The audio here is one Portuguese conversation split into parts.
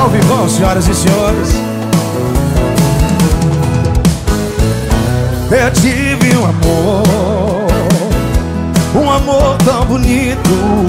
ao vivo, senhoras e senhores. Eu tive um amor tão bonito,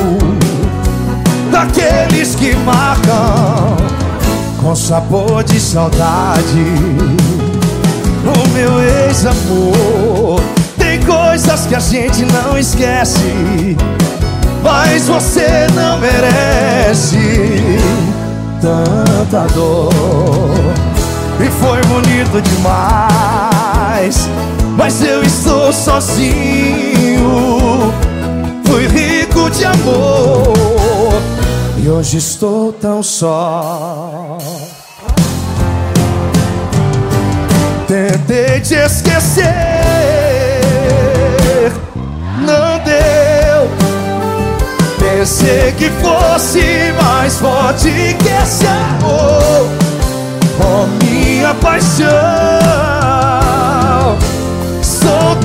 daqueles que marcam com sabor de saudade. O meu ex-amor, tem coisas que a gente não esquece, mas você não merece tanta dor. E foi bonito demais, mas eu estou sozinho. Fui rico de amor e hoje estou tão só. Tentei te esquecer, não deu. Pensei que fosse mais forte que esse amor, oh minha paixão. Sou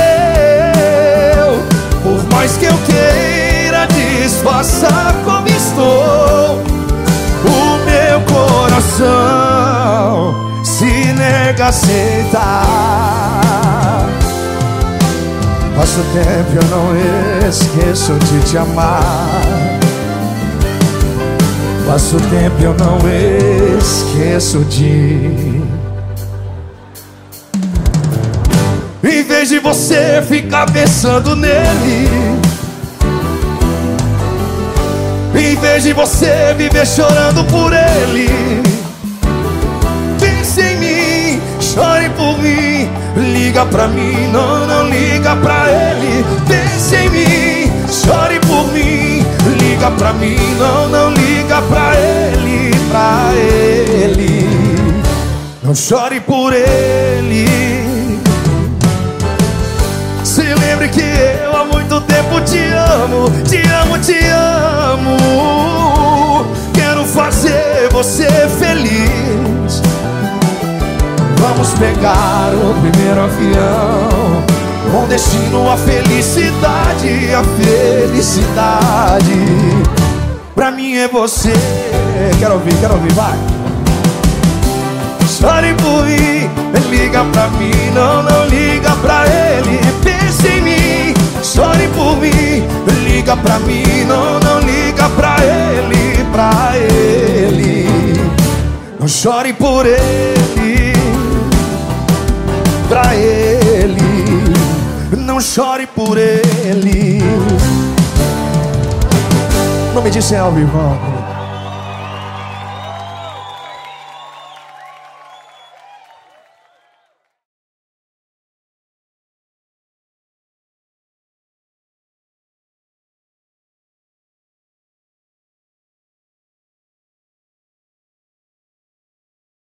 teu, por mais que eu queira disfarçar como estou. O meu coração se nega a aceitar. Passa o tempo e eu não esqueço de te amar. Passa o tempo e eu não esqueço de... Em vez de você ficar pensando nele, em vez de você viver chorando por ele, pense em mim, chore por mim, liga pra mim, não liga pra ele. Pense em mim, chore por mim, liga pra mim, não liga pra ele, pra ele. Não chore por ele. Se lembre que eu há muito tempo te amo, te amo, te amo. Quero fazer você feliz. Vamos pegar o primeiro avião, com destino à felicidade, a felicidade. Pra mim é você. Quero ouvir, vai. Chore por mim, liga pra mim, não liga pra ele. Pense em mim, chore por mim, liga pra mim, não liga pra ele, pra ele. Não chore por ele, pra ele. Não chore por ele. Não me disse ao vivo.